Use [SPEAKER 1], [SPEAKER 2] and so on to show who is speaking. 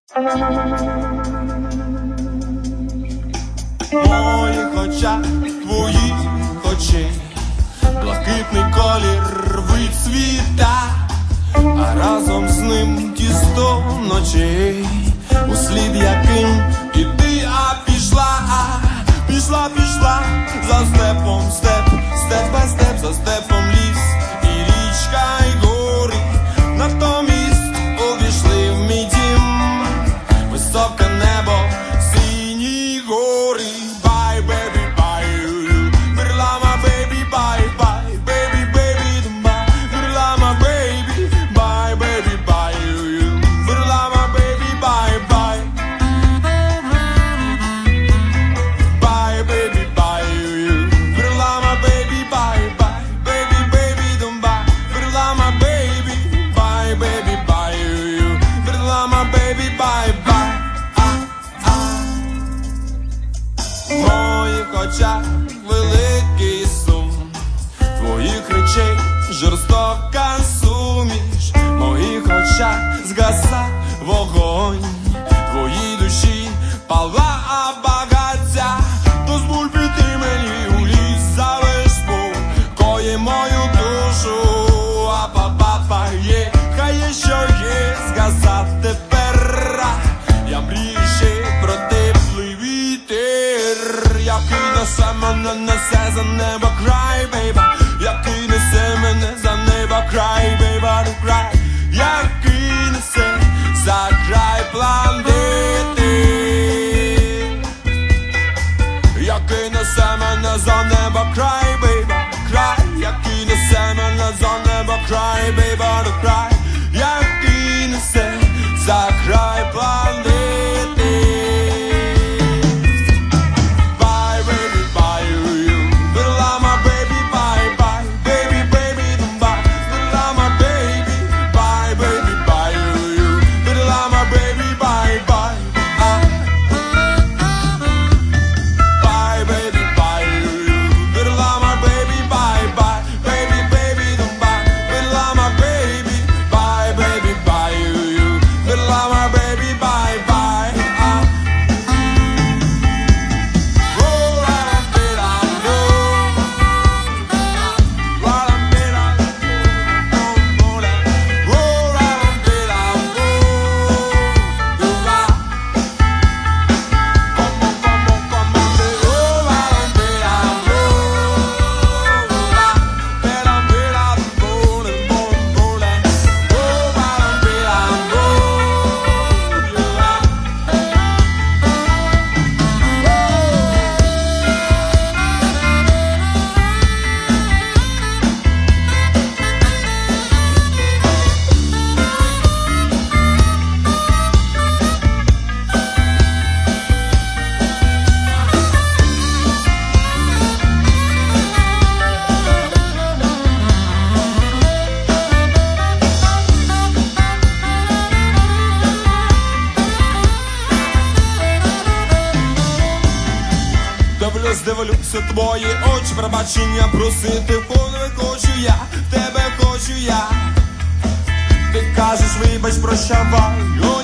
[SPEAKER 1] В моїх очах, твоїх очей, блакитний колір вицвіта, а разом з ним ті 100 ночей, услід яким і ти, пішла за степом степ, степ бай степ, за степом ліс і річка, і гори, натомість увійшли в мій дім, високе небо, сині гори. Bye, baby, bye, Biрлама, baby, bye, bye, baby, baby, bye, Biрлама, baby, bye, baby, bye, Biрлама, baby, bye, bye, bye, baby, bye, Biрлама, baby, bye, bye, baby, baby, bye, Biрлама, baby, bye, baby, bye, Biрлама, baby, bye, bye. В моїх очах великий сум, твоїх речей жорстока суміш, в моїх очах згаса вогонь, твоїй душі пала багаття, дозволь піти мені у ліс, залиш кої мою душу, а папа є, хай є що є, згаса тепер, я мрію ще про теплий вітер, який несе за небо край, бейба, який несе мене за небо край, бейба, край, який несе за край планети, який несе мене за небо край, бейба, край, який несе мене за небо край, бейба, край, який несе за край планети. Дивлюся твої очі, пробачення просити, подвиг хочу я, тебе хочу я. Ти кажеш, вибач, прощавай.